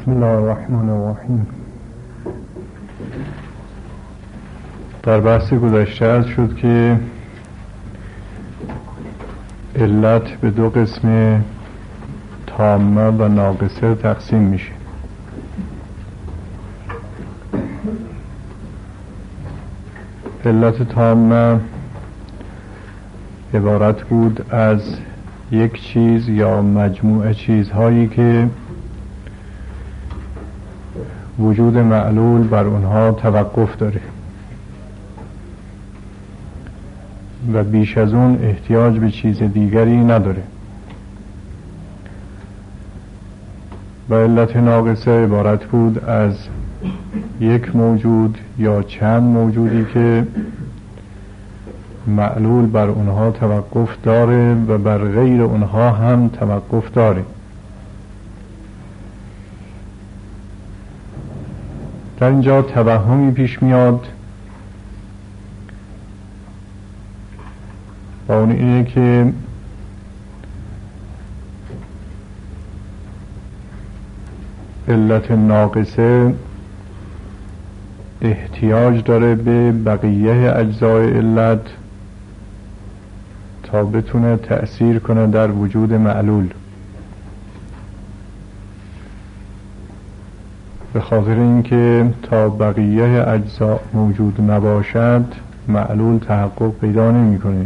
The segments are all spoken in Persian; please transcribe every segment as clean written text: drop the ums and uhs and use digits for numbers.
بسم الله الرحمن الرحیم. در بحث گذشته عرض شد که علت به دو قسم تامه و ناقصه تقسیم میشه. علت تامه عبارت بود از یک چیز یا مجموعه چیزهایی که وجود معلول بر اونها توقف داره و بیش از اون احتیاج به چیز دیگری نداره. و علت ناقصه عبارت بود از یک موجود یا چند موجودی که معلول بر اونها توقف داره و بر غیر اونها هم توقف داره. در اینجا توهمی پیش میاد با اون اینه که علت ناقصه احتیاج داره به بقیه اجزای علت تا بتونه تأثیر کنه در وجود معلول. به خاطر اینکه تا بقیه اجزا موجود نباشد معلول تحقق پیدا نمی‌کنه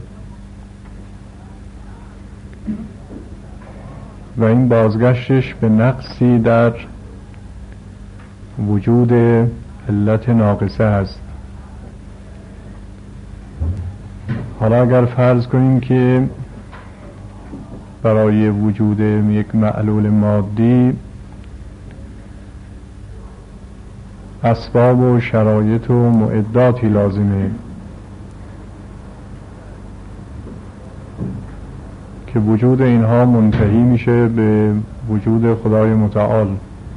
و این بازگشتش به نقصی در وجود علت ناقصه است. حالا اگر فرض کنیم که برای وجود یک معلول مادی اسباب و شرایط و معداتی لازمه که وجود اینها منتهی میشه به وجود خدای متعال.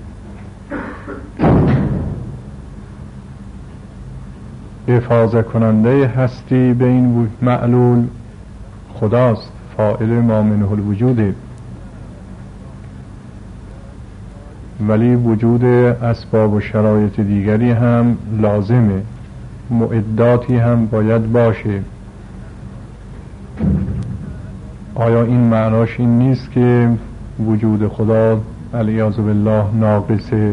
افاضه کننده هستی به این معلول خداست، فاعل ما منه الوجوده، ولی وجود اسباب و شرایط دیگری هم لازمه، معداتی هم باید باشه. آیا این معناش این نیست که وجود خدا علیاذ بالله ناقصه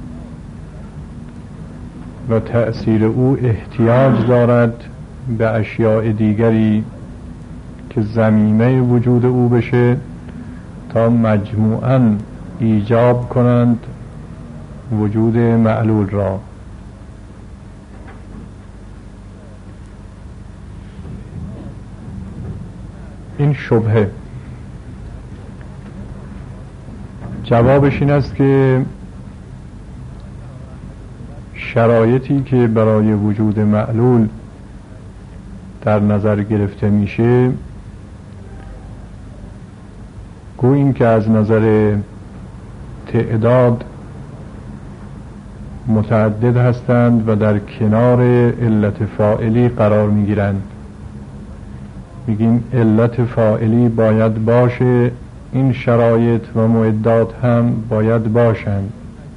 و تأثیر او احتیاج دارد به اشیاء دیگری که ضمیمه وجود او بشه تا مجموعاً ایجاب کنند وجود معلول را؟ این شبهه جوابش این است که شرایطی که برای وجود معلول در نظر گرفته میشه گوییم که از نظر تعداد متعدد هستند و در کنار علت فاعلی قرار میگیرند. میگیم علت فاعلی باید باشه، این شرایط و معدات هم باید باشند،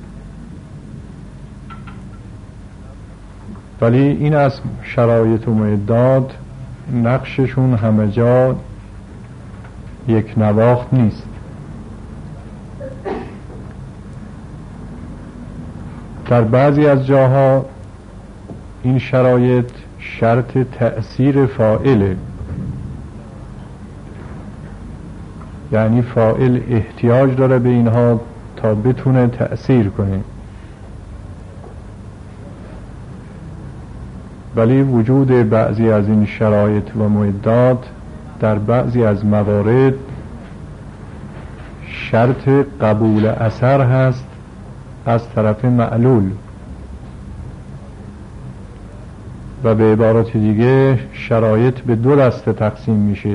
ولی این از شرایط و معدات نقششون همه جا یک نواخت نیست. در بعضی از جاها این شرایط شرط تأثیر فاعله، یعنی فاعل احتیاج داره به اینها تا بتونه تأثیر کنه، ولی وجود بعضی از این شرایط و معدات در بعضی از موارد شرط قبول اثر هست از طرف معلول. و به عبارت دیگه شرایط به دو دسته تقسیم میشه: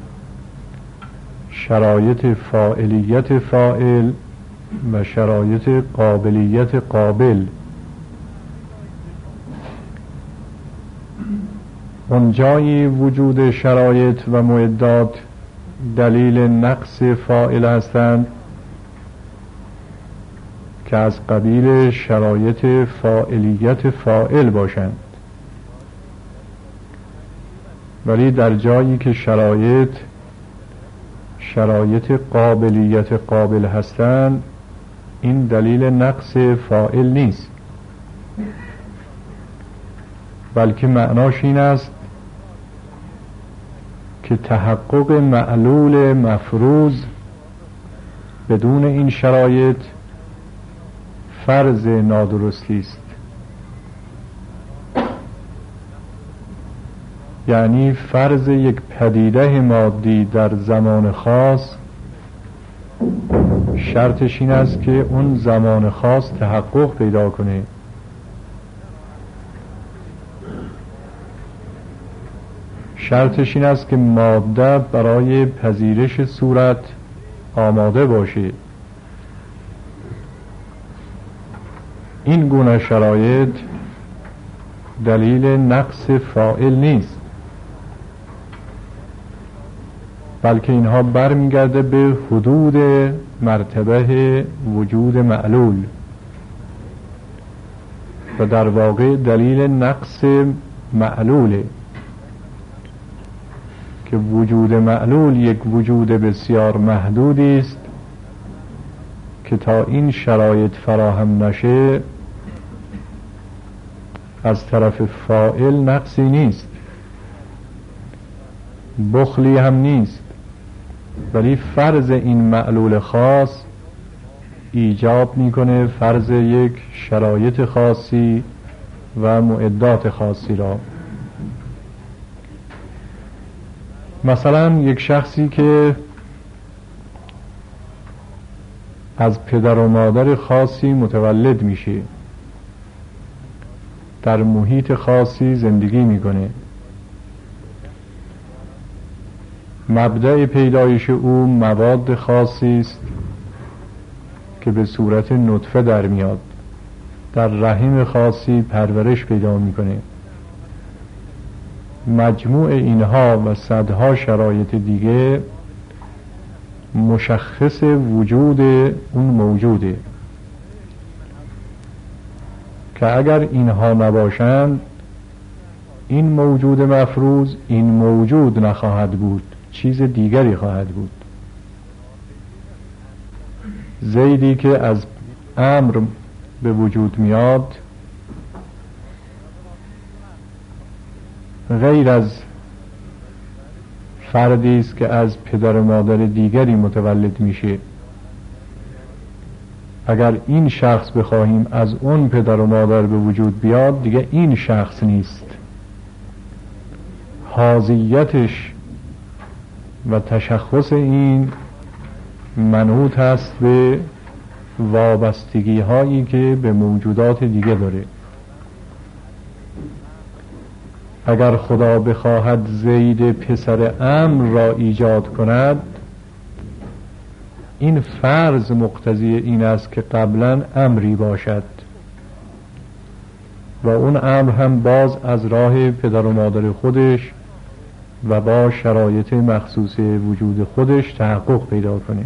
شرایط فاعلیت فاعل و شرایط قابلیت قابل. اونجایی وجود شرایط و معدات دلیل نقص فاعل هستند که از قبیل شرایط فاعلیت فاعل باشند، ولی در جایی که شرایط قابلیت قابل هستند این دلیل نقص فاعل نیست، بلکه معناش این است که تحقق معلول مفروض بدون این شرایط فرض نادرستی است. یعنی فرض یک پدیده مادی در زمان خاص شرطش این است که اون زمان خاص تحقق پیدا کنه. شرطش این است که ماده برای پذیرش صورت آماده باشه. این گونه شرایط دلیل نقص فاعل نیست، بلکه اینها برمیگرده به حدود مرتبه وجود معلول و در واقع دلیل نقص معلوله که وجود معلول یک وجود بسیار محدودی است که تا این شرایط فراهم نشه از طرف فاعل نقصی نیست، بخلی هم نیست، ولی فرض این معلول خاص ایجاب میکنه فرض یک شرایط خاصی و معدات خاصی را. مثلا یک شخصی که از پدر و مادر خاصی متولد میشه، در محیط خاصی زندگی میکنه، مبدأ پیدایش او مواد خاصی است که به صورت نطفه در میاد، در رحم خاصی پرورش پیدا میکنه. مجموع اینها و صدها شرایط دیگه مشخص وجود اون موجوده که اگر اینها نباشند این موجود مفروض این موجود نخواهد بود، چیز دیگری خواهد بود. زیدی که از امر به وجود میاد غیر از فردی است که از پدر و مادر دیگری متولد میشه. اگر این شخص بخواهیم از اون پدر و مادر به وجود بیاد دیگه این شخص نیست، حاضیتش و تشخص این منوط است به وابستگی هایی که به موجودات دیگه داره. اگر خدا بخواهد زید پسر امر را ایجاد کند این فرض مقتضی این است که قبلا امری باشد و اون امر هم باز از راه پدر و مادر خودش و با شرایط مخصوص وجود خودش تحقق پیدا کنه.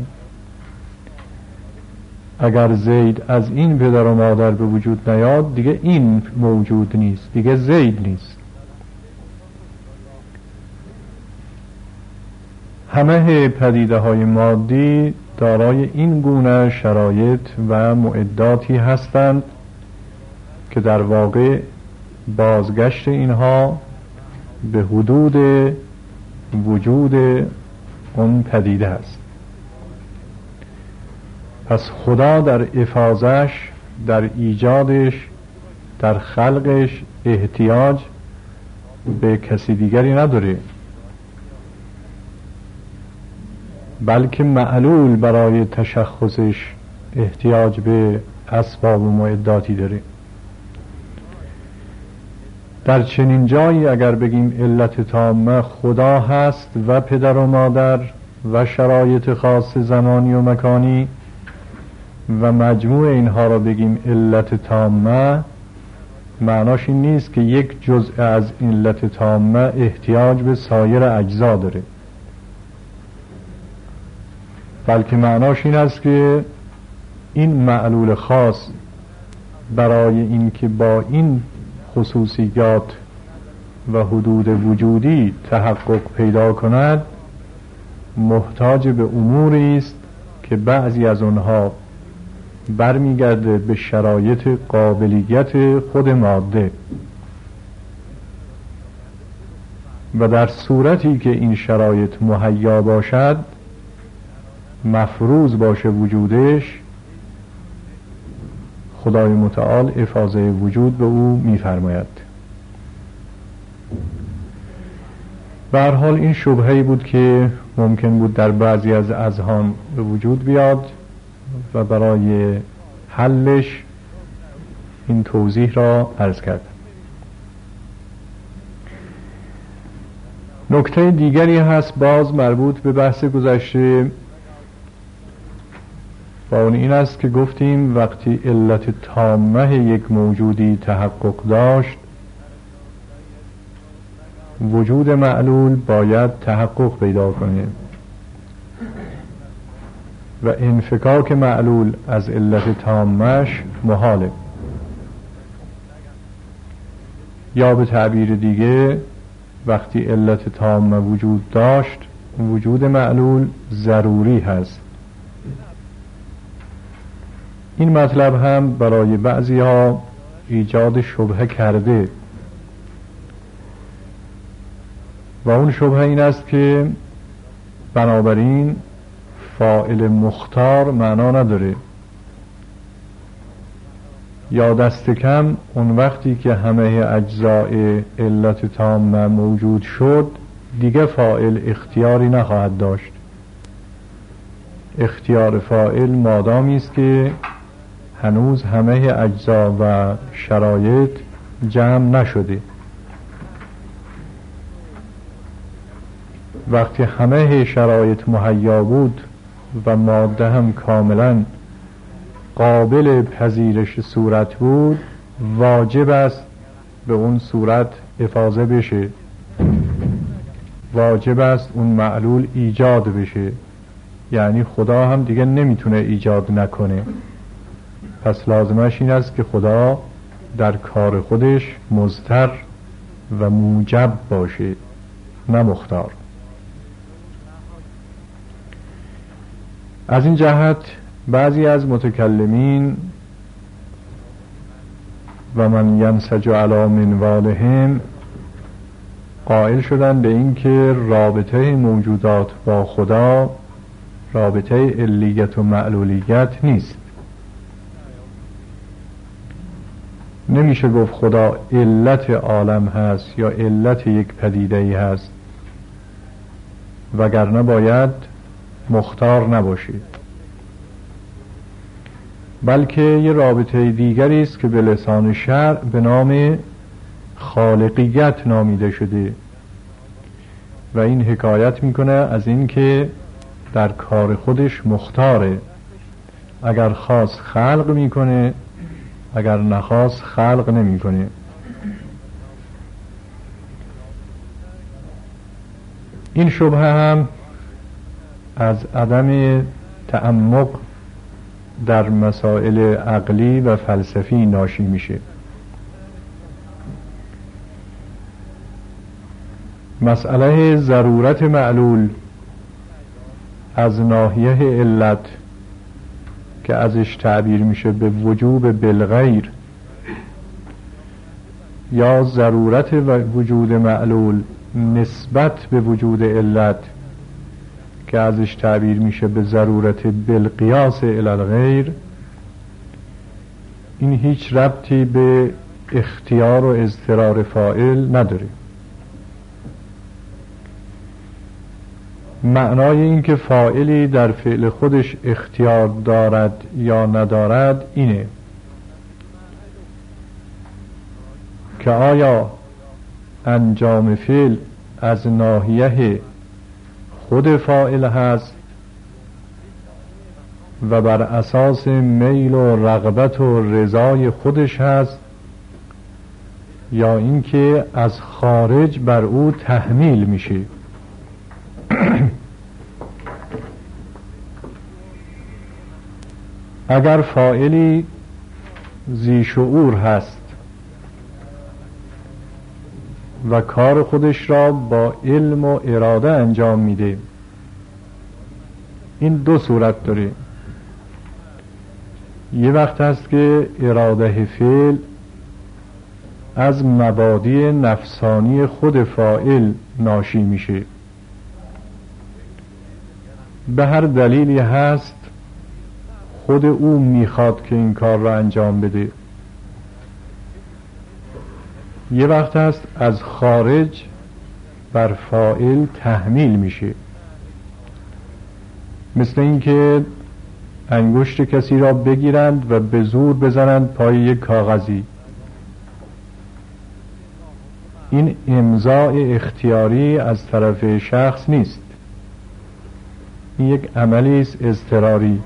اگر زید از این پدر و مادر به وجود نیاد دیگه این موجود نیست، دیگه زید نیست. همه پدیده های مادی دارای این گونه شرایط و معداتی هستند که در واقع بازگشت اینها به حدود وجود اون پدیده است. پس خدا در افاظش، در ایجادش، در خلقش احتیاج به کسی دیگری نداره، بلکه معلول برای تشخصش احتیاج به اسباب و معداتی داره. در چنین جایی اگر بگیم علت تامه خدا هست و پدر و مادر و شرایط خاص زمانی و مکانی و مجموع اینها را بگیم علت تامه، معناش این نیست که یک جزء از علت تامه احتیاج به سایر اجزا داره، بلکه معناش این است که این معلول خاص برای اینکه با این خصوصیات و حدود وجودی تحقق پیدا کند محتاج به اموری است که بعضی از آنها برمیگرده به شرایط قابلیت خود ماده و در صورتی که این شرایط مهیا باشد، مفروض باشه وجودش، خدای متعال افاضه وجود به او می‌فرماید. به هر حال این شبهه‌ای بود که ممکن بود در بعضی از اذهان به وجود بیاد و برای حلش این توضیح را عرض کردم. نکته دیگری هست باز مربوط به بحث گذشته و اون این است که گفتیم وقتی علت تامه یک موجودی تحقق داشت، وجود معلول باید تحقق پیدا کنه و انفکاک معلول از علت تامش محاله، یا به تعبیر دیگه وقتی علت تامه وجود داشت وجود معلول ضروری هست. این مطلب هم برای بعضی ها ایجاد شبهه کرده و اون شبهه این است که بنابراین فاعل مختار معنا نداره، یا دست کم اون وقتی که همه اجزای علت تامه موجود شد دیگه فاعل اختیاری نخواهد داشت. اختیار فاعل مادامی است که هنوز همه اجزا و شرایط جمع نشده. وقتی همه شرایط مهیا بود و ماده هم کاملا قابل پذیرش صورت بود، واجب است به اون صورت افاضه بشه، واجب است اون معلول ایجاد بشه، یعنی خدا هم دیگه نمیتونه ایجاد نکنه. پس لازمش این است که خدا در کار خودش مضطر و موجب باشه، نه مختار. از این جهت بعضی از متکلمین و من ینسج علی منوالهم قائل شدن به این که رابطه موجودات با خدا رابطه علیت و معلولیت نیست. نمیشه گفت خدا علت عالم هست یا علت یک پدیده ای هست، وگرنه باید مختار نباشید، بلکه یه رابطه دیگری است که به لسان شرع به نام خالقیت نامیده شده و این حکایت میکنه از این که در کار خودش مختاره، اگر خواست خلق میکنه، اگر نخواست خلق نمیکنه. این شبهه هم از عدم تعمق در مسائل عقلی و فلسفی ناشی میشه. مسئله ضرورت معلول از ناحیه علت که ازش تعبیر میشه به وجوب بالغیر، یا ضرورت وجود معلول نسبت به وجود علت که ازش تعبیر میشه به ضرورت بالقیاس الی الغیر، این هیچ ربطی به اختیار و اضطرار فاعل نداره. معنای این که فاعلی در فعل خودش اختیار دارد یا ندارد اینه که آیا انجام فعل از ناحیه خود فاعل هست و بر اساس میل و رغبت و رضای خودش هست، یا اینکه از خارج بر او تحمیل میشه. اگر فاعلی ذی شعور هست و کار خودش را با علم و اراده انجام میده، این دو صورت داره. یه وقت هست که اراده فعل از مبادی نفسانی خود فاعل ناشی میشه، به هر دلیلی هست خود او میخواد که این کار را انجام بده. یه وقت هست از خارج بر فاعل تحمیل میشه، مثل اینکه انگشت کسی را بگیرند و به زور بزنند پای یک کاغذی. این امضاء اختیاری از طرف شخص نیست، این یک عملی است اضطراری.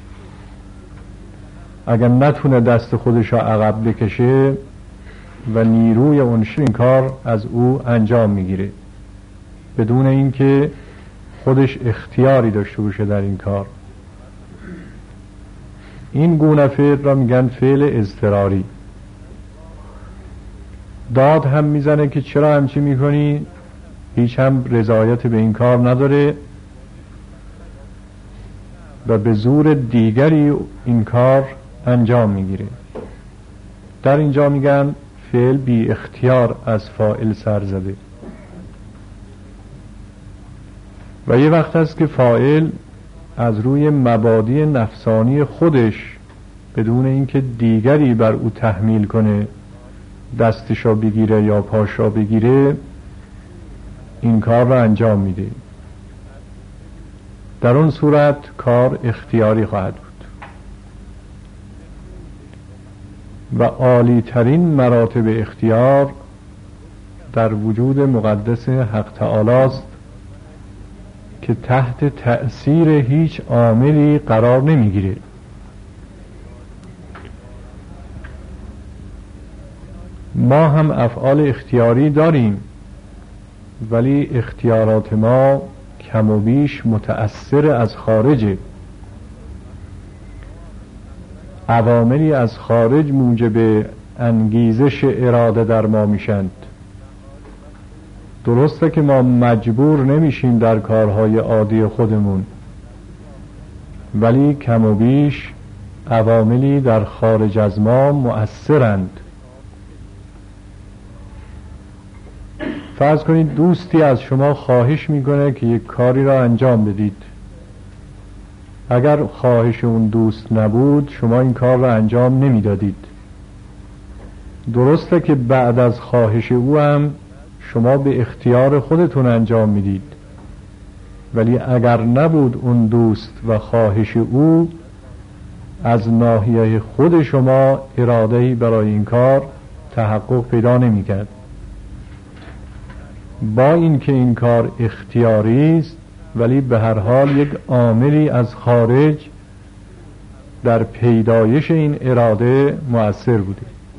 اگر نتونه دست خودش را عقب بکشه و نیروی اونش این کار از او انجام میگیره بدون اینکه خودش اختیاری داشته باشه در این کار. این گونه فعل را میگن فعل اضطراری. داد هم میزنه که چرا همچی میکنی، هیچ هم رضایت به این کار نداره و به زور دیگری این کار انجام میگیره. در اینجا میگن فعل بی اختیار از فاعل سر زده. و یه وقت هست که فاعل از روی مبادی نفسانی خودش بدون اینکه دیگری بر او تحمیل کنه، دستشو بگیره یا پاشو بگیره، این کار را انجام میده. در اون صورت کار اختیاری خواهد بود. و عالی ترین مراتب اختیار در وجود مقدس حق تعالی است که تحت تأثیر هیچ عاملی قرار نمیگیره. ما هم افعال اختیاری داریم، ولی اختیارات ما کم و بیش متأثر از خارجه. عواملی از خارج موجب انگیزش اراده در ما میشند. درسته که ما مجبور نمیشیم در کارهای عادی خودمون، ولی کم و بیش عواملی در خارج از ما مؤثرند. فرض کنید دوستی از شما خواهش میکنه که یک کاری را انجام بدید. اگر خواهش اون دوست نبود شما این کار را انجام نمیدادید. درسته که بعد از خواهش او هم شما به اختیار خودتون انجام میدید، ولی اگر نبود اون دوست و خواهش او، از ناحیه خود شما اراده‌ای برای این کار تحقق پیدا نمی‌کرد. با اینکه این کار اختیاری است، ولی به هر حال یک عاملی از خارج در پیدایش این اراده مؤثر بوده.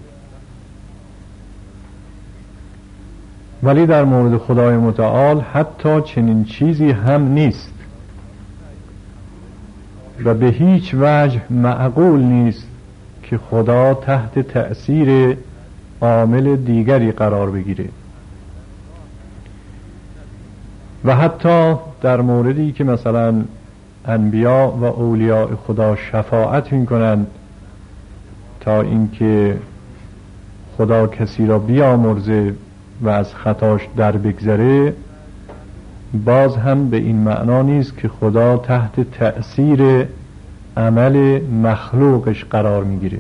ولی در مورد خدای متعال حتی چنین چیزی هم نیست و به هیچ وجه معقول نیست که خدا تحت تأثیر عامل دیگری قرار بگیره. و حتی در موردی که مثلا انبیا و اولیاء خدا شفاعت میکنند تا اینکه خدا کسی را بیامرزه و از خطاش در بگذره، باز هم به این معنا نیست که خدا تحت تأثیر عمل مخلوقش قرار میگیره،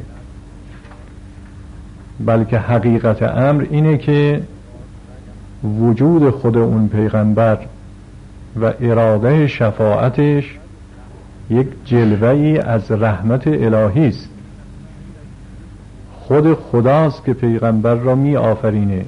بلکه حقیقت امر اینه که وجود خود اون پیغمبر و اراده شفاعتش یک جلوه‌ای از رحمت الهی است. خود خداست که پیغمبر را می آفرینه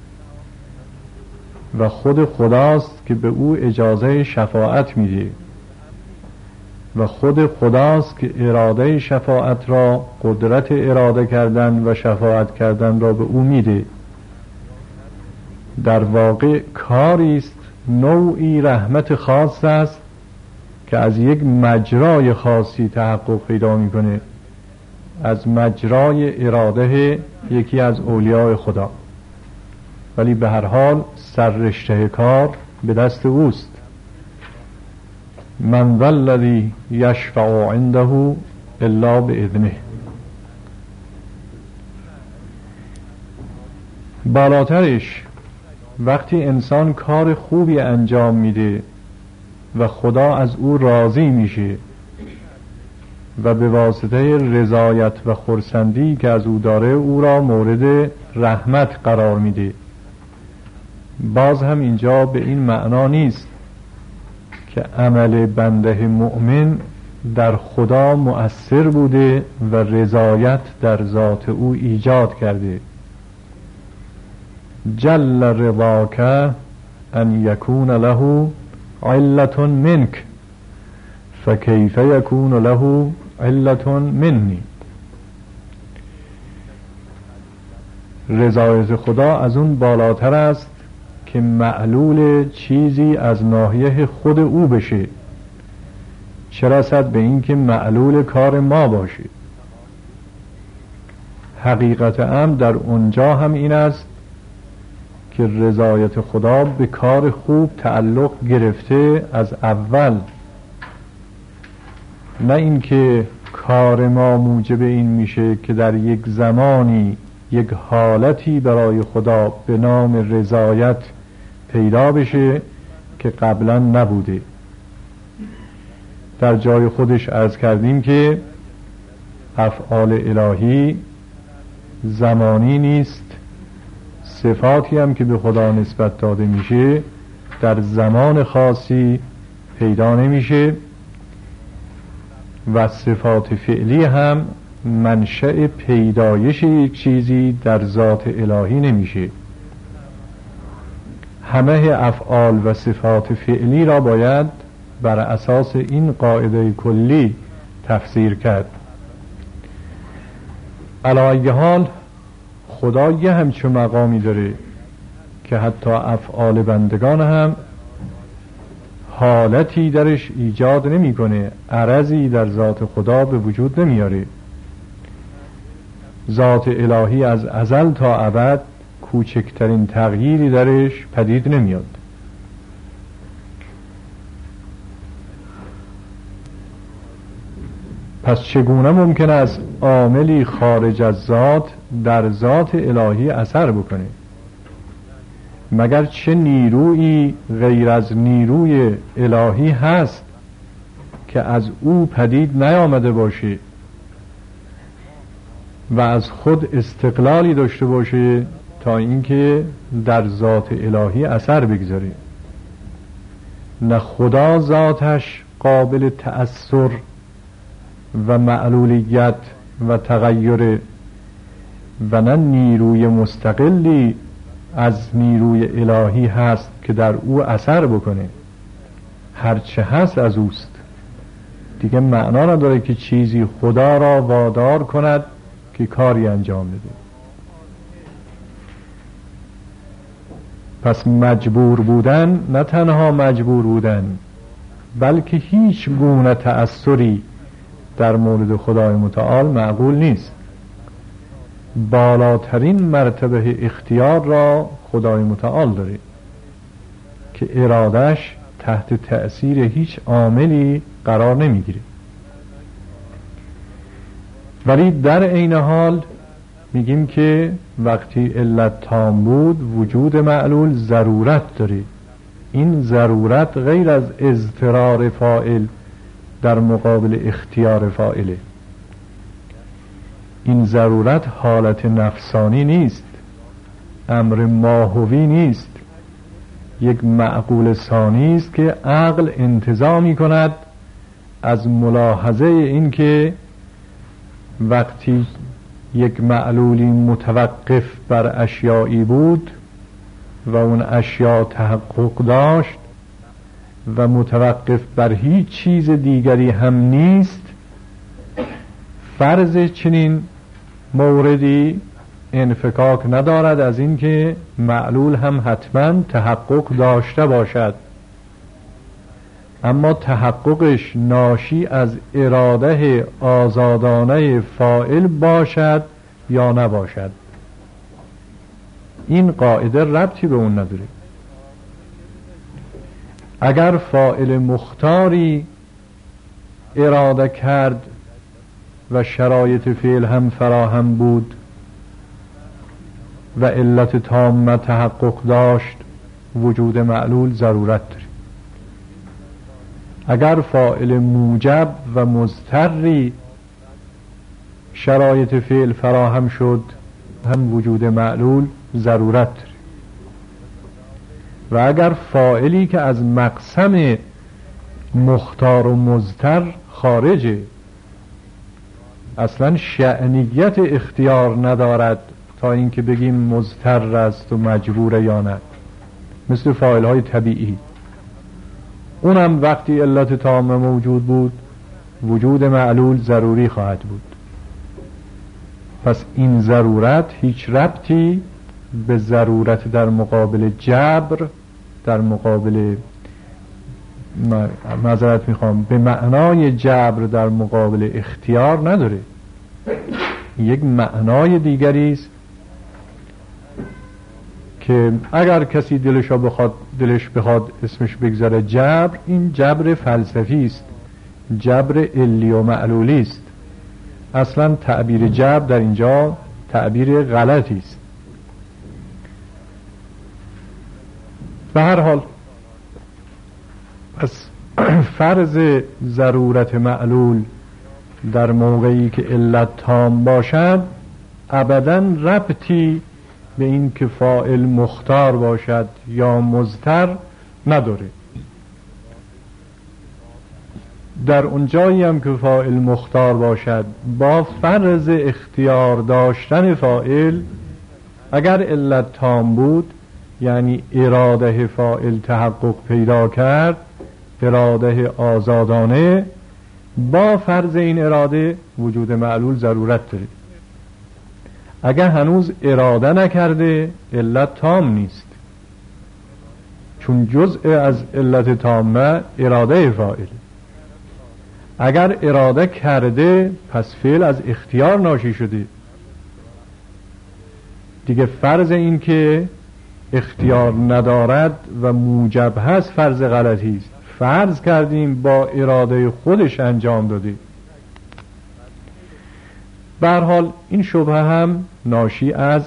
و خود خداست که به او اجازه شفاعت میده و خود خداست که اراده شفاعت را، قدرت اراده کردن و شفاعت کردن را به او میده. در واقع کاری است، نوعی رحمت خاص است که از یک مجرای خاصی تحقق پیدا میکنه از مجرای اراده یکی از اولیاء خدا، ولی به هر حال سررشته کار به دست اوست. من ذا الذی یشفع عنده الا باذنه. بالاترش وقتی انسان کار خوبی انجام میده و خدا از او راضی میشه و به واسطه رضایت و خرسندی که از او داره او را مورد رحمت قرار میده، باز هم اینجا به این معنا نیست که عمل بنده مؤمن در خدا مؤثر بوده و رضایت در ذات او ایجاد کرده. جل رضاک ان یکون له علة منک فکیف یکون له علة منی. رضایت خدا از اون بالاتر است که معلول چیزی از ناحیه خود او بشه، چه رسد به این که معلول کار ما باشه. حقیقت امر در اونجا هم این است که رضایت خدا به کار خوب تعلق گرفته از اول، نه اینکه کار ما موجب این میشه که در یک زمانی یک حالتی برای خدا به نام رضایت پیدا بشه که قبلا نبوده. در جای خودش عرض کردیم که افعال الهی زمانی نیست، صفاتی هم که به خدا نسبت داده میشه در زمان خاصی پیدا نمیشه و صفات فعلی هم منشأ پیدایش یک چیزی در ذات الهی نمیشه. همه افعال و صفات فعلی را باید بر اساس این قاعده کلی تفسیر کرد. علی ای حال خدا یه همچون مقامی داره که حتی افعال بندگان هم حالتی درش ایجاد نمیکنه، عرضی در ذات خدا به وجود نمیاره. ذات الهی از ازل تا ابد کوچکترین تغییری درش پدید نمیاد. پس چگونه ممکن است عاملی خارج از ذات در ذات الهی اثر بکنه؟ مگر چه نیرویی غیر از نیروی الهی هست که از او پدید نیامده باشه و از خود استقلالی داشته باشه تا اینکه در ذات الهی اثر بگذاره؟ نه خدا ذاتش قابل تأثر و معلولیت و تغییر و نه نیروی مستقلی از نیروی الهی هست که در او اثر بکنه. هرچه هست از اوست، دیگه معنا نداره که چیزی خدا را وادار کند که کاری انجام بده. پس مجبور بودن، نه تنها مجبور بودن بلکه هیچ گونه تأثری در مورد خدای متعال معقول نیست. بالاترین مرتبه اختیار را خدای متعال داره که ارادش تحت تأثیر هیچ عاملی قرار نمیگیره. ولی در عین حال میگیم که وقتی علت تام بود وجود معلول ضرورت داره. این ضرورت غیر از اضطرار فاعل در مقابل اختیار فاعله. این ضرورت حالت نفسانی نیست، امر ماهوی نیست، یک معقول ثانی است که عقل انتزاع می کند از ملاحظه این که وقتی یک معلولی متوقف بر اشیایی بود و اون اشیا تحقق داشت و متوقف بر هیچ چیز دیگری هم نیست، فرض چنین موردی انفکاک ندارد از این که معلول هم حتما تحقق داشته باشد. اما تحققش ناشی از اراده آزادانه فاعل باشد یا نباشد، این قاعده ربطی به اون نداره. اگر فاعل مختاری اراده کرد و شرایط فعل هم فراهم بود و علت تامه تحقق داشت، وجود معلول ضرورت داره. اگر فاعل موجب و مضطری شرایط فعل فراهم شد، هم وجود معلول ضرورت داره. و اگر فاعلی که از مقسم مختار و مضطر خارجه، اصلا شأنیت اختیار ندارد تا اینکه بگیم مضطر است و مجبور یا نه، مثل فاعل های طبیعی، اونم وقتی علت تامه موجود بود وجود معلول ضروری خواهد بود. پس این ضرورت هیچ ربطی به ضرورت در مقابل جبر، در مقابل معذرت میخوام به معنای جبر در مقابل اختیار نداره. یک معنای دیگری است که اگر کسی دلش بخواد اسمش بگذاره جبر، این جبر فلسفی است، جبر علی و معلولی است. اصلا تعبیر جبر در اینجا تعبیر غلطی است. به هر حال پس فرض ضرورت معلول در موقعی که علت تام باشد ابداً ربطی به این که فاعل مختار باشد یا مضطر نداره. در اونجایی هم که فاعل مختار باشد، با فرض اختیار داشتن فاعل، اگر علت تام بود یعنی اراده فاعل تحقق پیدا کرد، اراده آزادانه، با فرض این اراده وجود معلول ضرورت داره. اگر هنوز اراده نکرده علت تام نیست، چون جزء از علت تامه اراده فاعل. اگر اراده کرده پس فعل از اختیار ناشی شده دیگه. فرض این که اختیار ندارد و موجب هست فرض غلطی است. فرض کردیم با اراده خودش انجام داده. به هر حال این شبهه هم ناشی از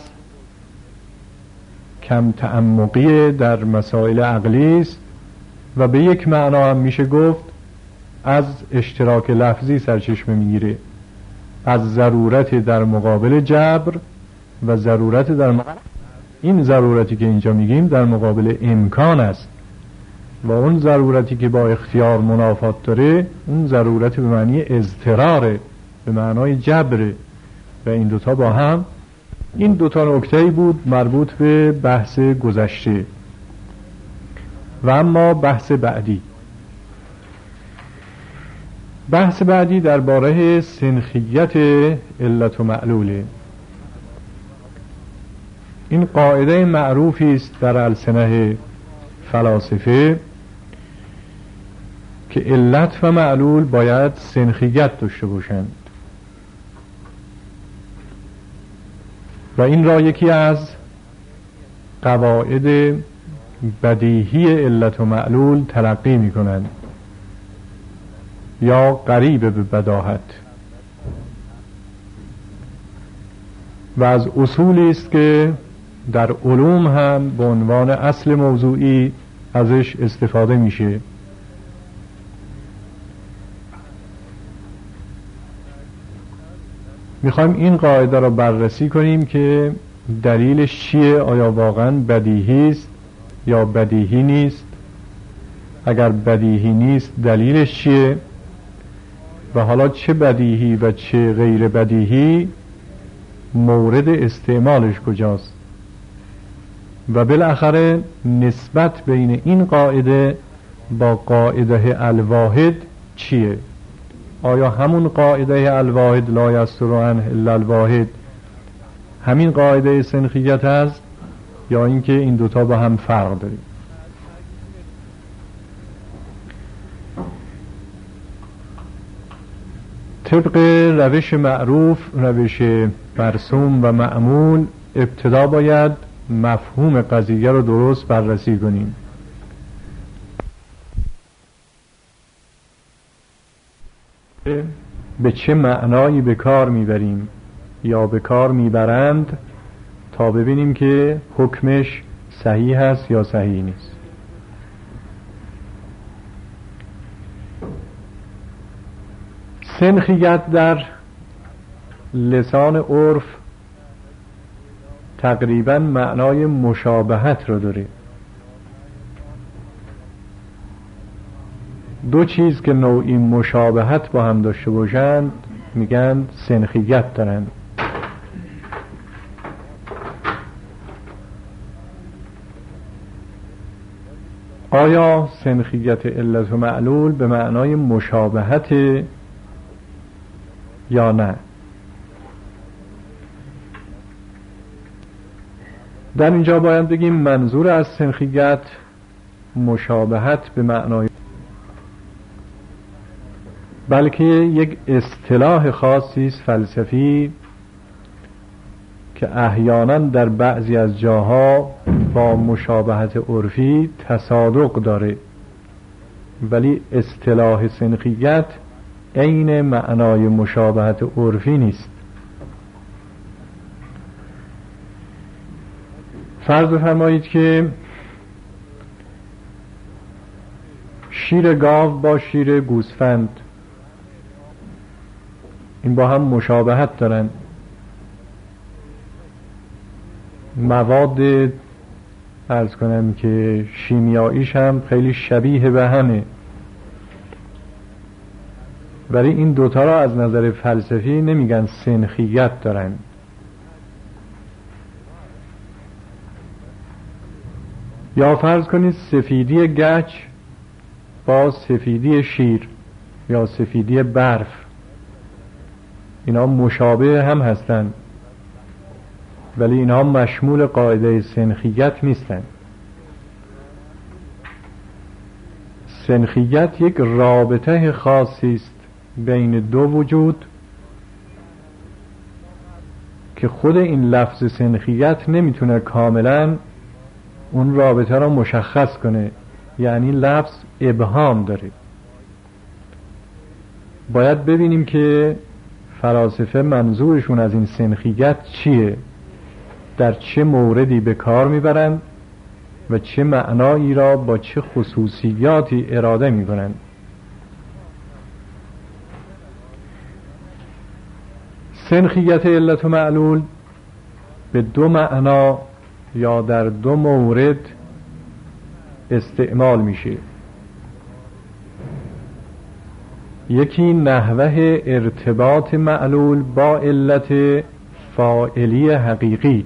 کم تعمقی در مسائل عقلی است و به یک معنا هم میشه گفت از اشتراک لفظی سرچشمه میگیره، از ضرورت در مقابل جبر و ضرورت در این ضرورتی که اینجا میگیم در مقابل امکان است و اون ضرورتی که با اختیار منافات داره اون ضرورت به معنی اضطراره، به معنای جبره. و این دوتا با هم، این دوتا نکته‌ای بود مربوط به بحث گذشته. و اما بحث بعدی درباره سنخیت علت و معلوله. این قاعده معروفی است در السنه فلاسفه که علت و معلول باید سنخیت داشته باشند و این را یکی از قواعد بدیهی علت و معلول تلقی می کنند یا قریب به بداهت، و از اصولی است که در علوم هم به عنوان اصل موضوعی ازش استفاده میشه. میخوایم این قاعده را بررسی کنیم که دلیلش چیه، آیا واقعا بدیهی است یا بدیهی نیست، اگر بدیهی نیست دلیلش چیه و حالا چه بدیهی و چه غیر بدیهی مورد استعمالش کجاست و بالاخره نسبت بین این قاعده با قاعده الواحد چیه. آیا همون قاعده الواحد لا یستر عنه الا الواحد همین قاعده سنخیت هست یا اینکه این دوتا با هم فرق داره؟ طبق روش معروف، روش مرسوم و معمول، ابتدا باید مفهوم قضیه رو درست بررسی کنیم. به چه معنایی به کار میبریم یا به کار میبرند تا ببینیم که حکمش صحیح است یا صحیح نیست. سنخیت در لسان عرف تقریبا معنای مشابهت رو داره. دو چیز که نوعی مشابهت با هم داشته باشند میگن سنخیت دارند. آیا سنخیت علت و معلول به معنای مشابهت یا نه؟ در اینجا باید بگیم منظور از سنخیت مشابهت به معنای، بلکه یک اصطلاح خاصی است فلسفی که احیانا در بعضی از جاها با مشابهت عرفی تصادق داره، ولی اصطلاح سنخیت عین معنای مشابهت عرفی نیست. فرض بفرمایید که شیر گاو با شیر گوسفند این با هم مشابهت دارن، مواد عرض کنم که شیمیاییش هم خیلی شبیه به همه، ولی این دوتا را از نظر فلسفی نمیگن سنخیت دارن. یا فرض کنید سفیدی گچ با سفیدی شیر یا سفیدی برف، اینا مشابه هم هستند ولی اینا مشمول قاعده سنخیت نیستند. سنخیت یک رابطه خاصی است بین دو وجود که خود این لفظ سنخیت نمیتونه کاملا اون رابطه را مشخص کنه، یعنی لفظ ابهام داره. باید ببینیم که فلاسفه منظورشون از این سنخیت چیه، در چه موردی به کار میبرند و چه معنایی را با چه خصوصیاتی اراده میکنند. سنخیت علت و معلول به دو معنا یا در دو مورد استعمال میشه. یکی نحوه ارتباط معلول با علت فاعلی حقیقی،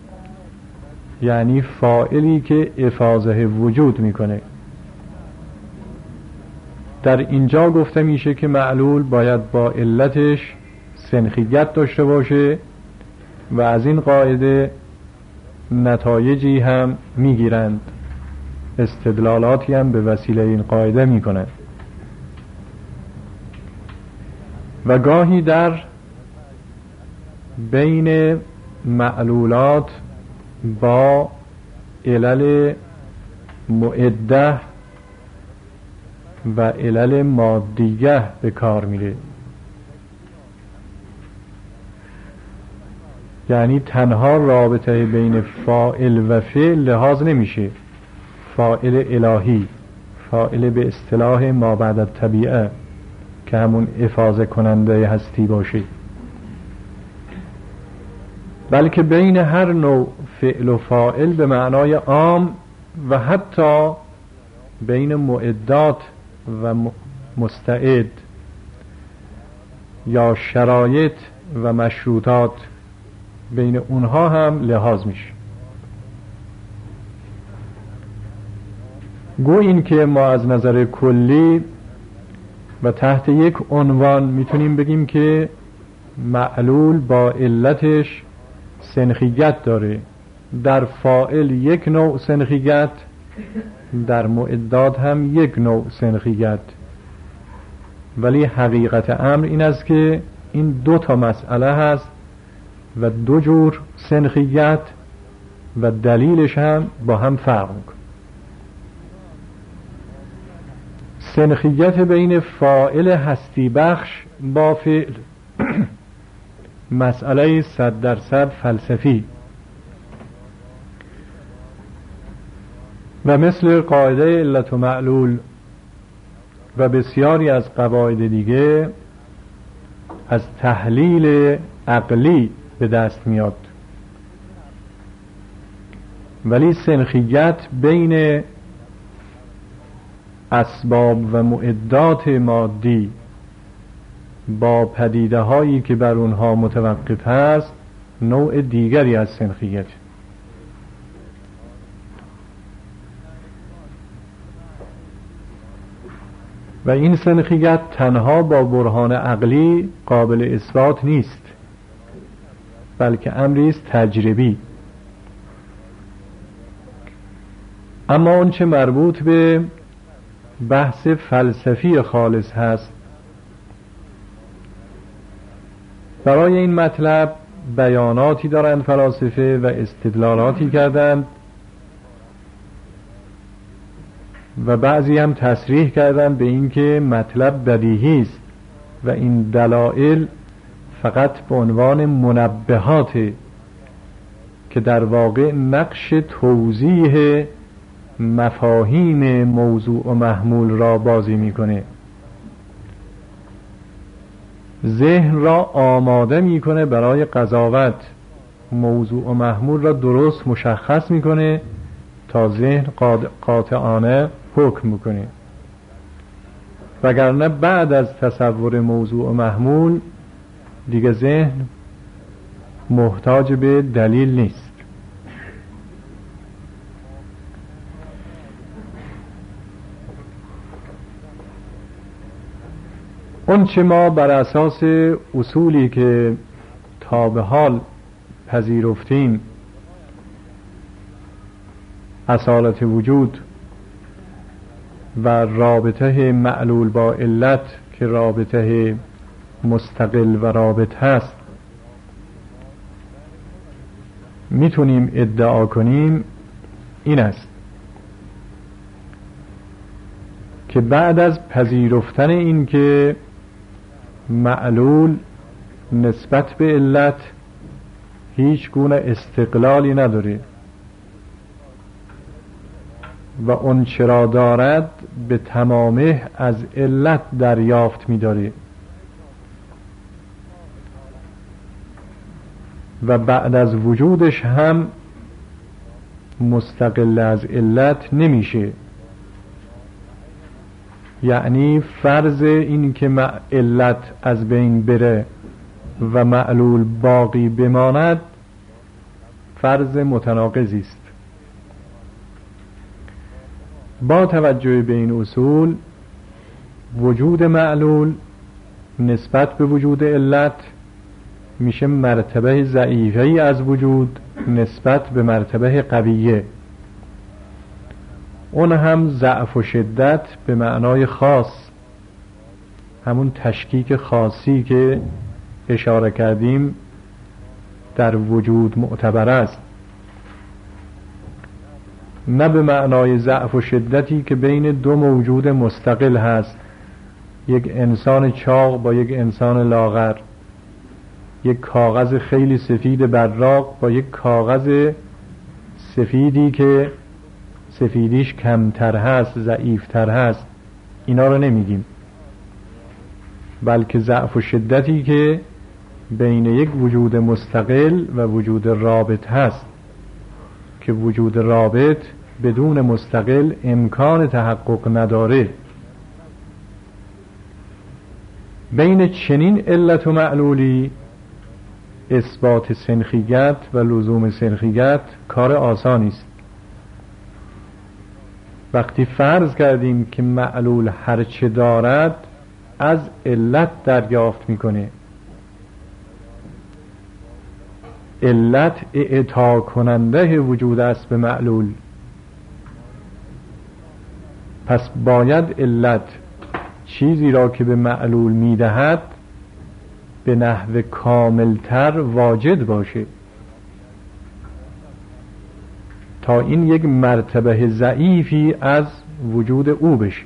یعنی فاعلی که افاضه وجود میکنه. در اینجا گفته میشه که معلول باید با علتش سنخیت داشته باشه و از این قاعده نتایجی هم میگیرند، استدلالاتی هم به وسیله این قاعده میکنند. و گاهی در بین معلولات با علل معده و علل مادیه به کار میره، یعنی تنها رابطه بین فاعل و فعل لحاظ نمیشه، فاعل الهی، فاعل به اصطلاح ما بعد الطبیعه که همون افاضه کننده هستی باشه، بلکه بین هر نوع فعل و فاعل به معنای عام و حتی بین معدات و مستعد یا شرایط و مشروطات، بین اونها هم لحاظ میشه. گو این که ما از نظر کلی و تحت یک عنوان میتونیم بگیم که معلول با علتش سنخیت داره. در فاعل یک نوع سنخیت، در معدات هم یک نوع سنخیت. ولی حقیقت امر این است که این دو تا مسئله هست و دو جور سنخیت و دلیلش هم با هم فرق میکنه. سنخیت بین فاعل هستی بخش با فعل مسئله 100% فلسفی و مثل قاعده علت و معلول و بسیاری از قواعد دیگه از تحلیل عقلی به دست میاد. ولی سنخیت بین اسباب و معدات مادی با پدیده هایی که بر اونها متوقف هست نوع دیگری از سنخیت. و این سنخیت تنها با برهان عقلی قابل اثبات نیست، بلکه امری است تجربی. اما اون چه مربوط به بحث فلسفی خالص هست، برای این مطلب بیاناتی دارند فلاسفه و استدلالاتی کردند و بعضی هم تصریح کردند به این که مطلب بدیهی است و این دلائل فقط به عنوان منبهات که در واقع نقش توضیح مفاهیم موضوع و محمول را بازی میکنه، ذهن را آماده میکنه برای قضاوت، موضوع و محمول را درست مشخص میکنه تا ذهن قاطعانه حکم میکنه. وگرنه بعد از تصور موضوع و محمول دیگه ذهن محتاج به دلیل نیست. اون چه ما بر اساس اصولی که تا به حال پذیرفتیم، اصالت وجود و رابطه معلول با علت که رابطه مستقل و رابط هست، میتونیم ادعا کنیم این است که بعد از پذیرفتن این که معلول نسبت به علت هیچ گونه استقلالی نداره و اون چرا دارد به تمامه از علت دریافت می‌داره و بعد از وجودش هم مستقل از علت نمیشه. یعنی فرض این که علت از بین بره و معلول باقی بماند فرض متناقضی است. با توجه به این اصول، وجود معلول نسبت به وجود علت میشه مرتبه ضعیفه‌ای از وجود نسبت به مرتبه قویه، اون هم ضعف و شدت به معنای خاص، همون تشکیک خاصی که اشاره کردیم در وجود معتبر است، نه به معنای ضعف و شدتی که بین دو موجود مستقل هست، یک انسان چاق با یک انسان لاغر، یک کاغذ خیلی سفید براق با یک کاغذ سفیدی که سفیدیش کمتر هست، ضعیفتر هست. اینا رو نمیگیم، بلکه ضعف و شدتی که بین یک وجود مستقل و وجود رابط هست که وجود رابط بدون مستقل امکان تحقق نداره. بین چنین علت و معلولی اثبات سنخیت و لزوم سنخیت کار آسانی است. وقتی فرض کردیم که معلول هرچه دارد از علت دریافت میکنه، علت اعطا کننده وجود است به معلول، پس باید علت چیزی را که به معلول میدهد به نحو کاملتر واجد باشه تا این یک مرتبه ضعیفی از وجود او بشه.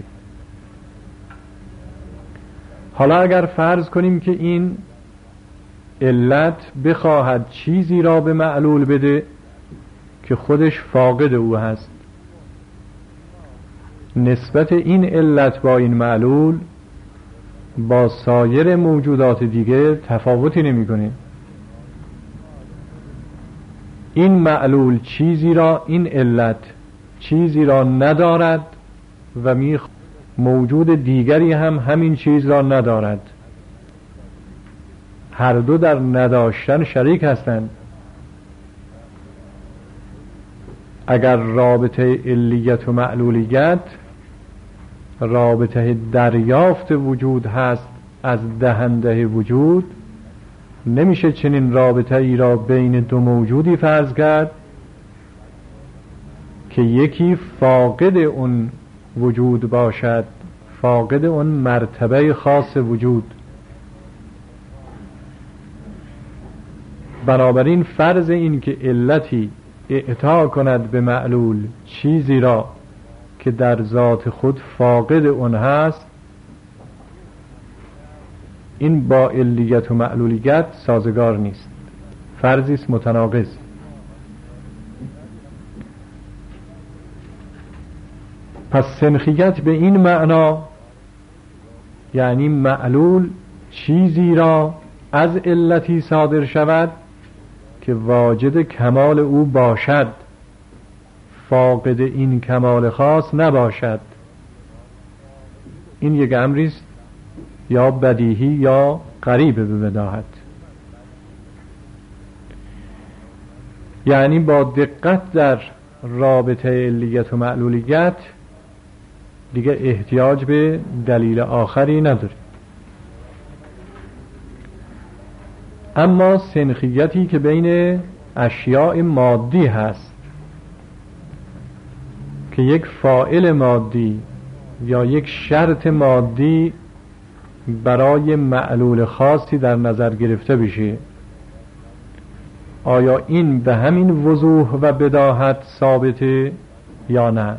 حالا اگر فرض کنیم که این علت بخواهد چیزی را به معلول بده که خودش فاقد او هست، نسبت این علت با این معلول با سایر موجودات دیگه تفاوتی نمی‌کنه. این معلول چیزی را، این علت چیزی را ندارد و موجود دیگری هم همین چیز را ندارد. هر دو در نداشتن شریک هستند. اگر رابطه علیت و معلولیت رابطه دریافت وجود هست از دهنده وجود، نمیشه چنین رابطه ای را بین دو موجودی فرض کرد که یکی فاقد اون وجود باشد، فاقد اون مرتبه خاص وجود. بنابراین فرض این که علتی اعطا کند به معلول چیزی را که در ذات خود فاقد اون هست، این با علیت و معلولیت سازگار نیست، فرضی است متناقض. پس سنخیت به این معنا یعنی معلول چیزی را از علتی صادر شود که واجد کمال او باشد، فاقد این کمال خاص نباشد. این یک امری است یا بدیهی یا قریب به بداهت. یعنی با دقت در رابطه علیت و معلولیت دیگه احتیاج به دلیل آخری نداره. اما سنخیتی که بین اشیاء مادی هست که یک فاعل مادی یا یک شرط مادی برای معلول خاصی در نظر گرفته بشه، آیا این به همین وضوح و بداهت ثابته یا نه؟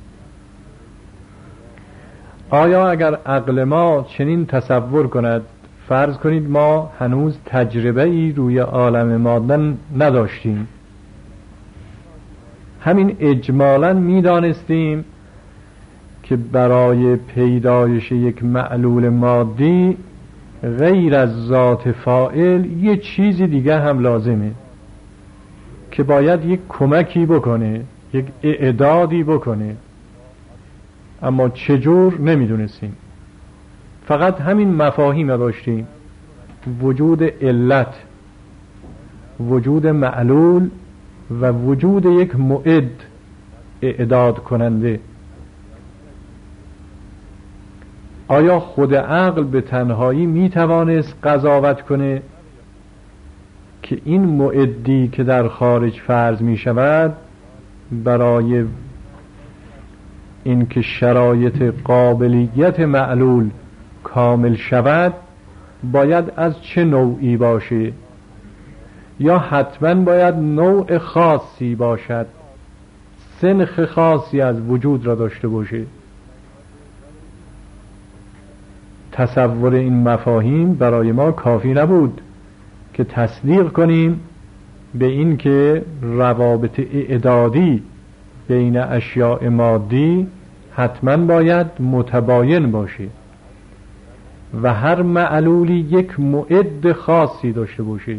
آیا اگر عقل ما چنین تصور کند، فرض کنید ما هنوز تجربه ای روی عالم ماده نداشتیم، همین اجمالاً میدانستیم که برای پیدایش یک معلول مادی غیر از ذات فاعل یه چیز دیگه هم لازمه که باید یک کمکی بکنه، یک اعدادی بکنه، اما چجور نمیدونستیم. فقط همین مفاهیم داشتیم: وجود علت، وجود معلول و وجود یک معد، اعداد کننده. آیا خود عقل به تنهایی میتوانست قضاوت کنه که این معدی که در خارج فرض می شود برای اینکه شرایط قابلیت معلول کامل شود باید از چه نوعی باشه، یا حتما باید نوع خاصی باشد، سنخ خاصی از وجود را داشته باشه؟ تصور این مفاهیم برای ما کافی نبود که تصدیق کنیم به این که روابط اعدادی بین اشیاء مادی حتما باید متباین باشه و هر معلولی یک معد خاصی داشته باشه.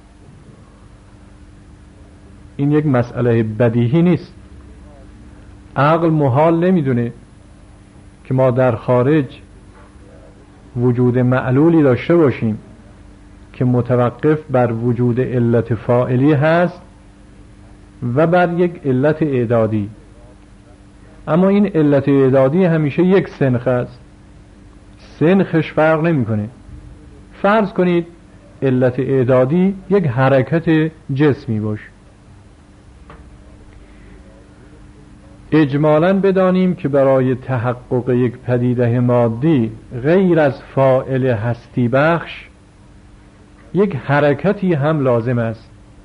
این یک مسئله بدیهی نیست. عقل محال نمیدونه که ما در خارج وجود معلولی داشته باشیم که متوقف بر وجود علت فاعلی هست و بر یک علت اعدادی. اما این علت اعدادی همیشه یک سنخ است، سنخش فرق نمیکنه. فرض کنید علت اعدادی یک حرکت جسمی باشه، اجمالاً بدانیم که برای تحقق یک پدیده مادی غیر از فاعل هستی بخش یک حرکتی هم لازم است.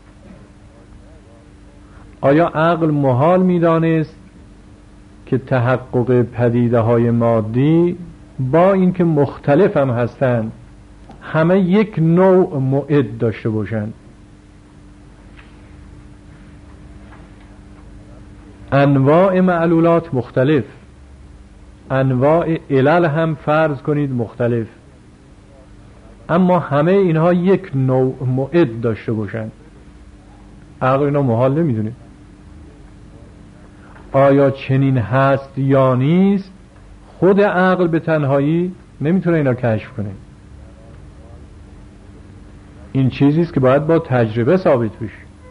آیا عقل محال می‌دانست که تحقق پدیده های مادی با اینکه مختلف هم هستند همه یک نوع معد داشته باشند؟ انواع معلولات مختلف، انواع علل هم فرض کنید مختلف، اما همه اینها یک نوع معد داشته باشند. عقل اینا محال نمیدونه. آیا چنین هست یا نیست؟ خود عقل به تنهایی نمیتونه اینا کشف کنه. این چیزی است که باید با تجربه ثابت بشه.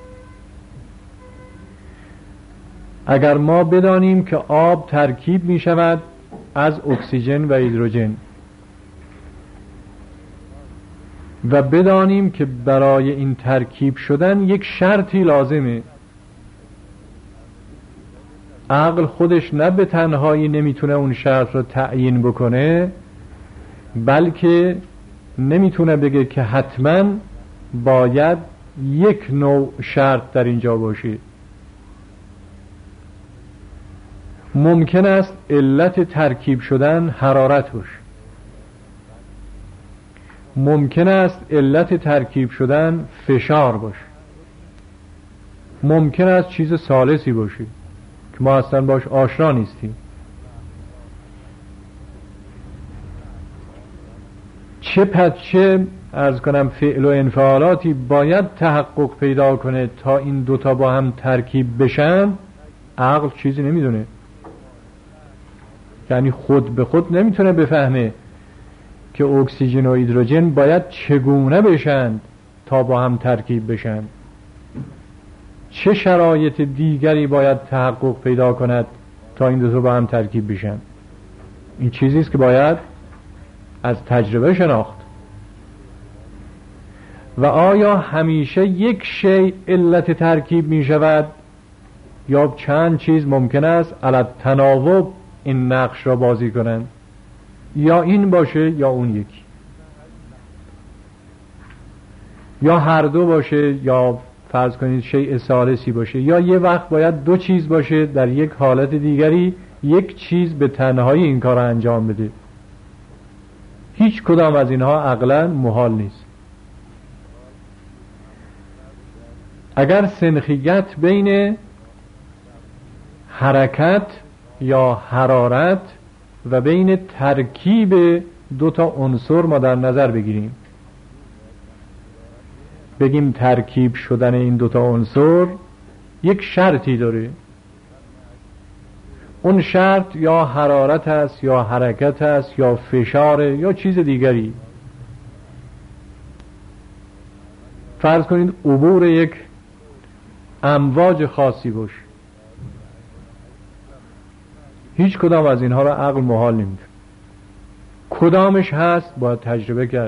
اگر ما بدانیم که آب ترکیب می شود از اکسیژن و هیدروژن و بدانیم که برای این ترکیب شدن یک شرطی لازمه، عقل خودش نه به تنهایی نمیتونه اون شرط رو تعیین بکنه، بلکه نمیتونه بگه که حتما باید یک نوع شرط در اینجا باشه. ممکن است علت ترکیب شدن حرارت باشه، ممکن است علت ترکیب شدن فشار باشه، ممکن است چیز ثالثی باشه که ما اصلا باش آشنا نیستیم. چه عرض کنم فعل و انفعالاتی باید تحقق پیدا کنه تا این دوتا با هم ترکیب بشن، عقل چیزی نمیدونه. یعنی خود به خود نمیتونه بفهمه که اکسیژن و هیدروژن باید چگونه بشن تا با هم ترکیب بشن، چه شرایط دیگری باید تحقق پیدا کند تا این دو تا با هم ترکیب بشن. این چیزی است که باید از تجربه شناخت. و آیا همیشه یک شیء علت ترکیب می شود یا چند چیز ممکن است علت تناوب این نقش را بازی کنند؟ یا این باشه یا اون یکی، یا هر دو باشه، یا فرض کنید شیء ثالثی باشه، یا یه وقت باید دو چیز باشه در یک حالت دیگری یک چیز به تنهایی این کار را انجام بده. هیچ کدام از اینها عقلاً محال نیست. اگر سنخیت بین حرکت یا حرارت و بین ترکیب دو تا عنصر ما در نظر بگیریم، بگیم ترکیب شدن این دو تا عنصر یک شرطی داره، اون شرط یا حرارت است یا حرکت است یا فشار یا چیز دیگری. فرض کنید عبور یک امواج خاصی باشه، هیچ کدام از اینها را عقل محال نمیده. کدامش هست باید تجربه کرد،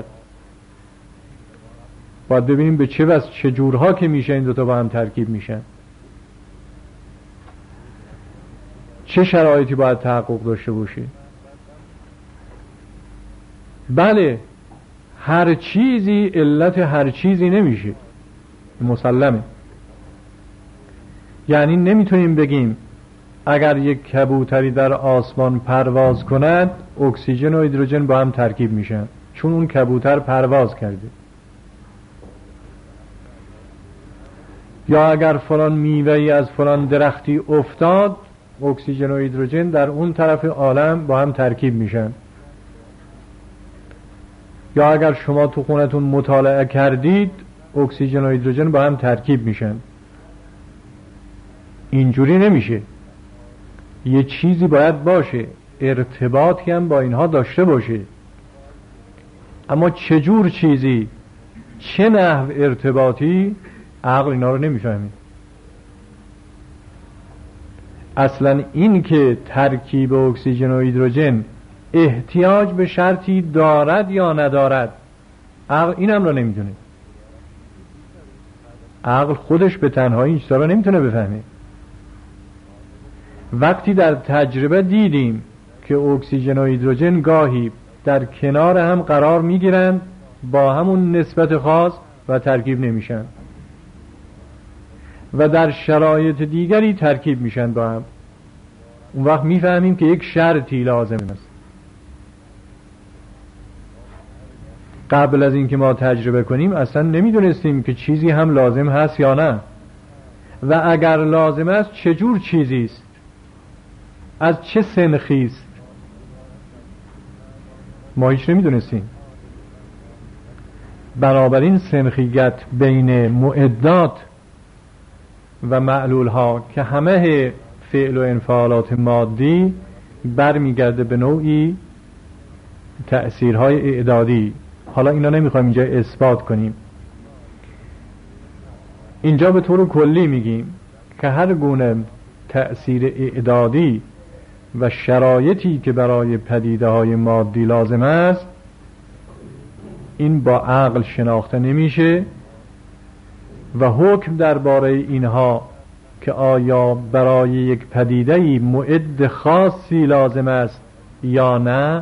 باید ببینیم به چه جورها که میشه این دوتا با هم ترکیب میشن، چه شرایطی باید تحقق داشته باشه. بله، هر چیزی علت هر چیزی نمیشه، مسلمه. یعنی نمیتونیم بگیم اگر یک کبوتری در آسمان پرواز کند اکسیژن و هیدروژن با هم ترکیب میشن، چون اون کبوتر پرواز کرده. یا اگر فلان میوه‌ای از فلان درختی افتاد اکسیژن و هیدروژن در اون طرف عالم با هم ترکیب میشن. یا اگر شما تو خونتون مطالعه کردید اکسیژن و هیدروژن با هم ترکیب میشن. اینجوری نمیشه، یه چیزی باید باشه، ارتباطی هم با اینها داشته باشه، اما چجور چیزی، چه نحو ارتباطی، عقل اینا رو نمیفهمه. اصلا این که ترکیب اکسیژن و هیدروژن احتیاج به شرطی دارد یا ندارد، عقل اینم رو نمیدونه. عقل خودش به تنهایی این چیزا رو نمیتونه بفهمه. وقتی در تجربه دیدیم که اکسیژن و هیدروژن گاهی در کنار هم قرار میگیرند با همون نسبت خاص و ترکیب نمیشن و در شرایط دیگری ترکیب میشن با هم، اون وقت میفهمیم که یک شرطی لازم است. قبل از اینکه ما تجربه کنیم اصلا نمیدونستیم که چیزی هم لازم هست یا نه، و اگر لازم است چجور چیزی است، از چه سنخی است، ما هیچ نمیدونستیم. بنابراین سنخیت بین معدات و معلول ها که همه فعل و انفعالات مادی برمیگرده به نوعی تأثیرهای اعدادی. حالا اینا نمیخوایم اینجا اثبات کنیم، اینجا به طور کلی میگیم که هر گونه تأثیر اعدادی و شرایطی که برای پدیده های مادی لازم است، این با عقل شناخته نمیشه و حکم درباره اینها که آیا برای یک پدیده‌ای معد خاصی لازم است یا نه،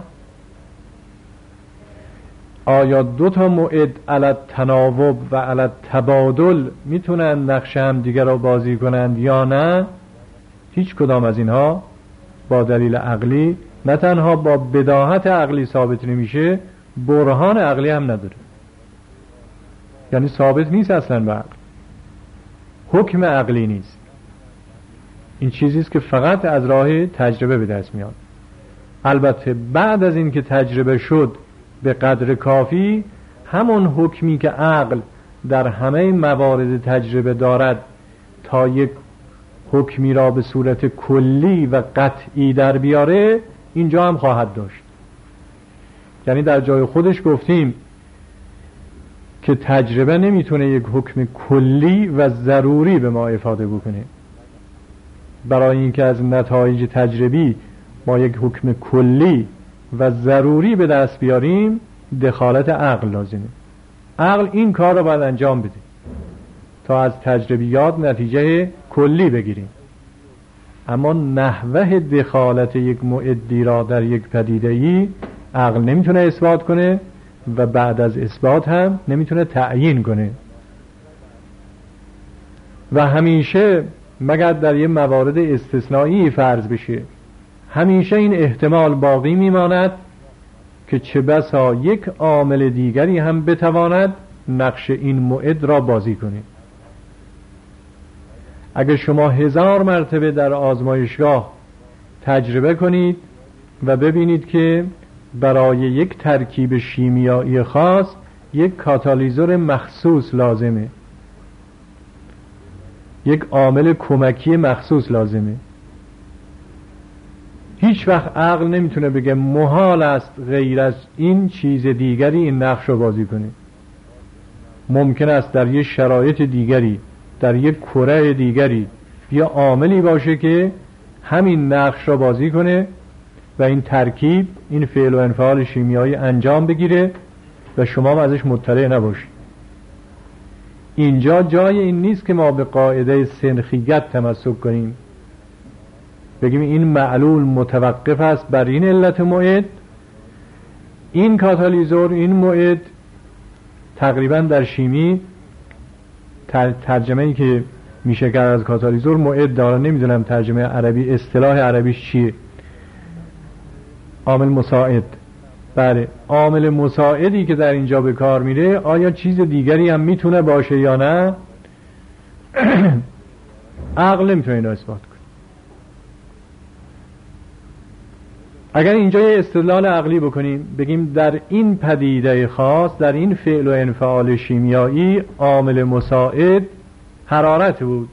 آیا دو تا معد علی تناوب و علی تبادل میتونن نقش هم دیگر رو بازی کنند یا نه، هیچ کدام از اینها با دلیل عقلی نه تنها با بداهت عقلی ثابت نمیشه، برهان عقلی هم نداره، یعنی ثابت نیست اصلا به عقل، حکم عقلی نیست. این چیزی است که فقط از راه تجربه به دست میاد. البته بعد از این که تجربه شد به قدر کافی، همون حکمی که عقل در همه موارد تجربه دارد تا یک حکمی را به صورت کلی و قطعی در بیاره، اینجا هم خواهد داشت. یعنی در جای خودش گفتیم که تجربه نمیتونه یک حکم کلی و ضروری به ما افاده بکنه. برای اینکه از نتایج تجربی ما یک حکم کلی و ضروری به دست بیاریم، دخالت عقل لازمه. عقل این کار را باید انجام بده تا از تجربیات نتیجه کلی بگیریم، اما نحوه دخالت یک معدی را در یک پدیده‌ای عقل نمیتونه اثبات کنه و بعد از اثبات هم نمیتونه تعیین کنه. و همیشه مگر در یه موارد استثنایی فرض بشه، همیشه این احتمال باقی میماند که چه بسا یک عامل دیگری هم بتواند نقش این معد را بازی کنه. اگر شما 1000 مرتبه در آزمایشگاه تجربه کنید و ببینید که برای یک ترکیب شیمیایی خاص یک کاتالیزور مخصوص لازمه، یک عامل کمکی مخصوص لازمه، هیچ وقت عقل نمیتونه بگه محال است غیر از این چیز دیگری این نقش رو بازی کنه. ممکن است در یک شرایط دیگری، در یک کره دیگری یه عاملی باشه که همین نقش رو بازی کنه و این ترکیب، این فعل و انفعال شیمیایی انجام بگیره و شما هم ازش مطلع نباشید. اینجا جای این نیست که ما به قاعده سنخیت تمسک کنیم، بگیم این معلول متوقف است بر این علت معد، این کاتالیزور، این معد. تقریبا در شیمی ترجمه‌ای که میشه کرد از کاتالیزور معد داره، نمیدونم ترجمه عربی اصطلاح عربیش چیه، عامل مساعد. بله، عامل مساعدی که در اینجا به کار میره، آیا چیز دیگری هم میتونه باشه یا نه؟ عقل نمیتونه اینو اثبات کنه. اگر اینجا یه استدلال عقلی بکنیم، بگیم در این پدیده خاص، در این فعل و انفعال شیمیایی، عامل مساعد حرارت بود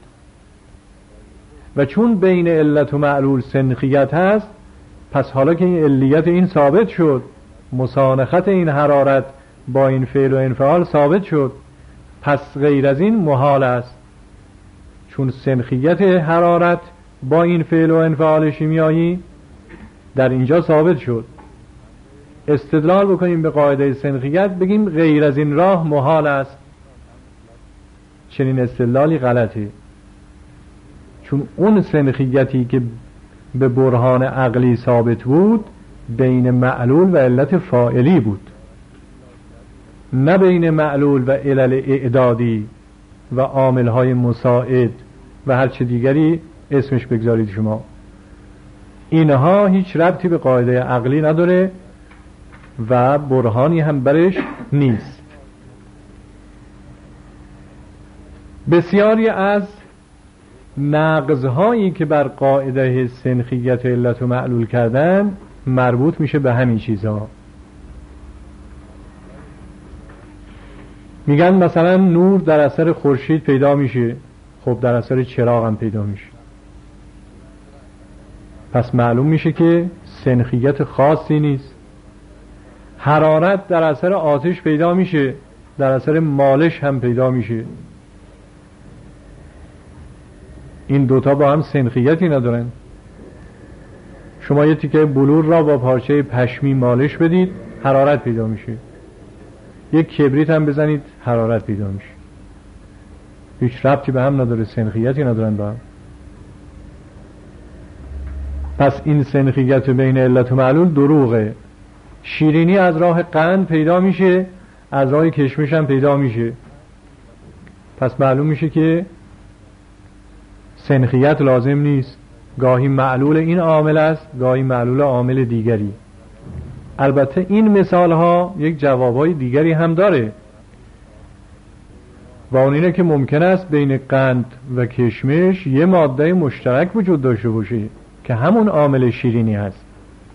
و چون بین علت و معلول سنخیت هست، پس حالا که این علیت این ثابت شد، مسانخت این حرارت با این فعل و انفعال ثابت شد، پس غیر از این محال است، چون سنخیت حرارت با این فعل و انفعال شیمیایی در اینجا ثابت شد. استدلال بکنیم به قاعده سنخیت، بگیم غیر از این راه محال است. چنین استدلالی غلطه، چون اون سنخیتی که به برهان عقلی ثابت بود بین معلول و علت فاعلی بود، نه بین معلول و علل اعدادی و عاملهای مساعد و هر چه دیگری اسمش بگذارید شما. اینها هیچ ربطی به قاعده عقلی نداره و برهانی هم برش نیست. بسیاری از نقض‌هایی که بر قاعده سنخیت علت و معلول کردن مربوط میشه به همین چیزها. میگن مثلا نور در اثر خورشید پیدا میشه، خب در اثر چراغ هم پیدا میشه، پس معلوم میشه که سنخیت خاصی نیست. حرارت در اثر آتش پیدا میشه، در اثر مالش هم پیدا میشه. این دوتا با هم سنخیتی ندارن. شما یه تیکه بلور را با پارچه پشمی مالش بدید، حرارت پیدا میشه. یک کبریت هم بزنید، حرارت پیدا میشه. هیچ ربطی به هم نداره، سنخیتی ندارن با هم. پس این سنخیت بین علت و معلول دروغه. شیرینی از راه قند پیدا میشه، از راه کشمش هم پیدا میشه، پس معلوم میشه که سنخیت لازم نیست. گاهی معلول این عامل است، گاهی معلول عامل دیگری. البته این مثال ها یک جوابای دیگری هم داره و اون اینه که ممکن است بین قند و کشمش یه ماده مشترک وجود داشته باشه که همون عامل شیرینی هست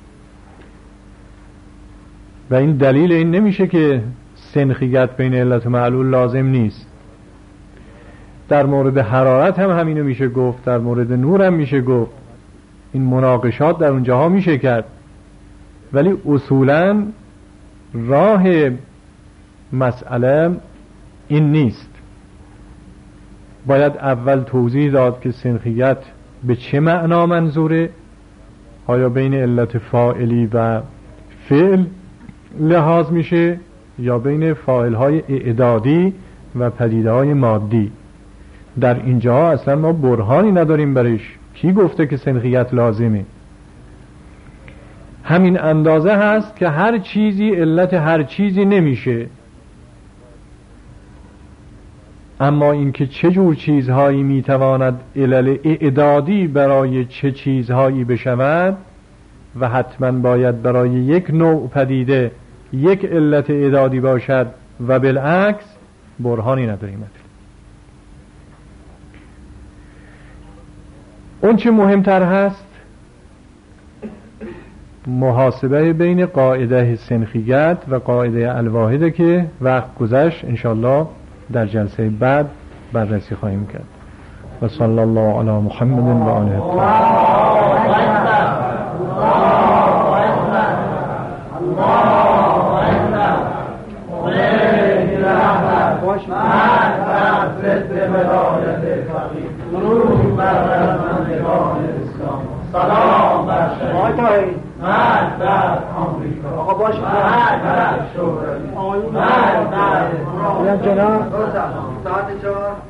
و این دلیل این نمیشه که سنخیت بین علت و معلول لازم نیست. در مورد حرارت هم همینو میشه گفت، در مورد نور هم میشه گفت. این مناقشات در اونجاها میشه کرد، ولی اصولا راه مسئله این نیست. باید اول توضیح داد که سنخیت به چه معنا منظوره، آیا بین علت فاعلی و فعل لحاظ میشه یا بین فاعل‌های اعدادی و پدیده‌های مادی. در اینجا اصلا ما برهانی نداریم برش. کی گفته که سنخیت لازمه؟ همین اندازه هست که هر چیزی علت هر چیزی نمیشه، اما اینکه چه جور چیزهایی میتواند علل اعدادی برای چه چیزهایی بشود و حتما باید برای یک نوع پدیده یک علت اعدادی باشد و بالعکس، برهانی نداریم. اون چه مهمتر هست محاسبه بین قاعده سنخیت و قاعده الواحده که وقت گذشت، انشاءالله در جلسه بعد بررسی خواهیم کرد. و صلی الله علی محمد و آله سلام بر شهید مرد در آمریکا، آقا باش مرد در شوروی، مرد در جناب ساعت 4